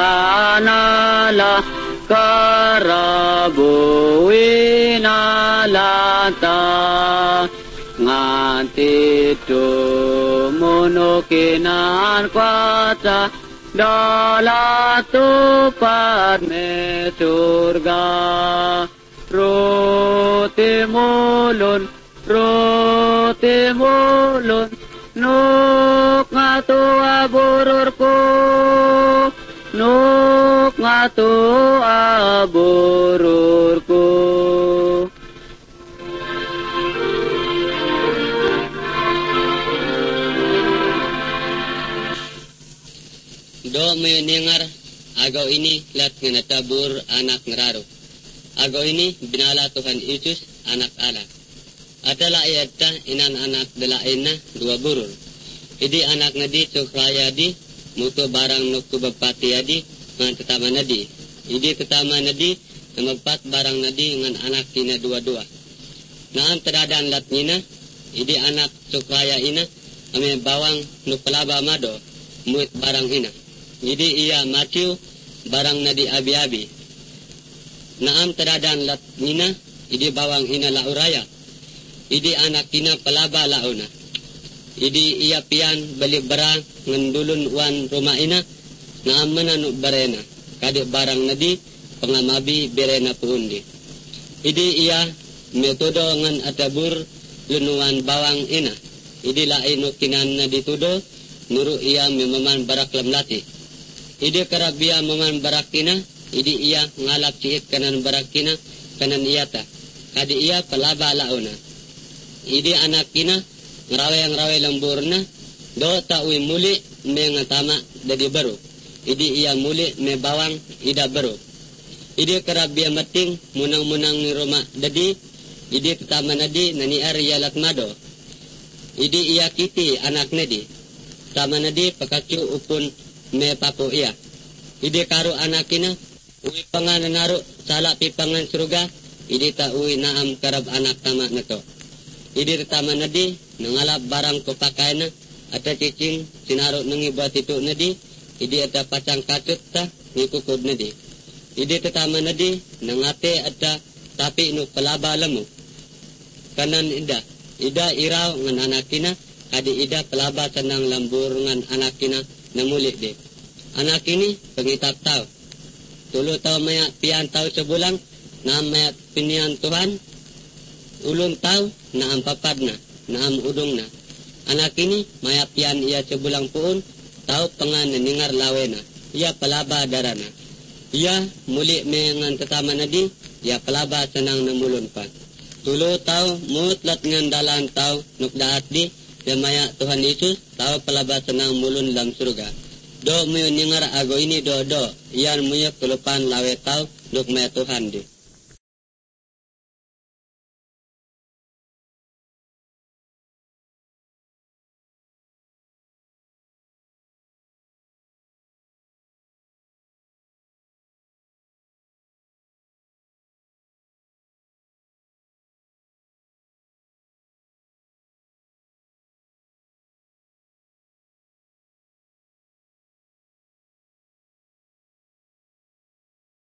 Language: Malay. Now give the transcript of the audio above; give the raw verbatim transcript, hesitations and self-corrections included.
panala karabuwi nalata nganti tumunukinan kuasa dala tupat me surga roti mulun roti mulun nuk ngatu abururku nuk ngatu abururku. Do meningar agaw ini lat nga natabur anak ngararo. Agaw ini binala Tuhan Yesus anak Allah. Atala iyata inan anak dalain na dua burur. Idi anak na di cukraya di muto barang nuktu bapati adi ngan tetama na di. Idi tetama na di na magpat barang na di ngan anak ina dua-dua. Naan tadadan lat nina idi anak cukraya ina ame bawang nukpalaba mado muit barang ina. Jadi ia matiu barang na di abi-abi. Naam tadadan lat nina, idi bawang ina lauraya. Idi anak ina palaba launa. Idi ia pian balik barang ngendulun wan rumah ina. Naam menanuk barena. Kadik barang na di pengamabi berena puundi. Idi ia metodo ngan atabur lunuan bawang ina. Idi lain nukinan na ditudo nuru ia memaman barak lamlati. Idi karabia maman barakina, idi ia ngalap ciit kanan barakina, kanan iyata. Kadi ia palaba launa. Idi anak kina, ngerawe-ngerawe lemburna, do ta'wi muli me ngatama dadi baru. Idi ia muli me bawang ida baru. Idi karabia mating, munang-munang ni rumah dadi, idi ketama nadi nani arya latmado. Idi ia kiti anak nadi. Tama nadi pakacu upun me papo iya. Idi karu anakina uwi pangan naru sala pipangan surga idi ta uwi naam karab anak tama nato. Idi tama nadi nangalap barang ko pakaina ata cicing sinaru nangi buat itu nadi idi ata pacang kacut ta ngikukud nadi. Idi tama nadi nangate ata tapi nu pelaba lemu. Kanan ida ida iraw ngan anakina kadi ida pelaba senang lambur ngan anakina namulik de. Anak ini pengitap tau. Tulu tau mayak pian tau sebulang, naam mayak pinian Tuhan, ulun tau, naam papadna, naam udungna. Anak ini mayak pian ia sebulang puun, tau pengan ningar lawena, ia pelaba darana. Ia mulik mengan tetama nadi, ia pelaba senang namulun pa. Tulu tau mutlat ngandalan tau nukdaat di, ia mayak Tuhan Yesus, tau pelaba senang mulun dalam surga. Do muyo ningar ago ini do do, iyan muyo kelupan lawe tau, duk maya Tuhan di.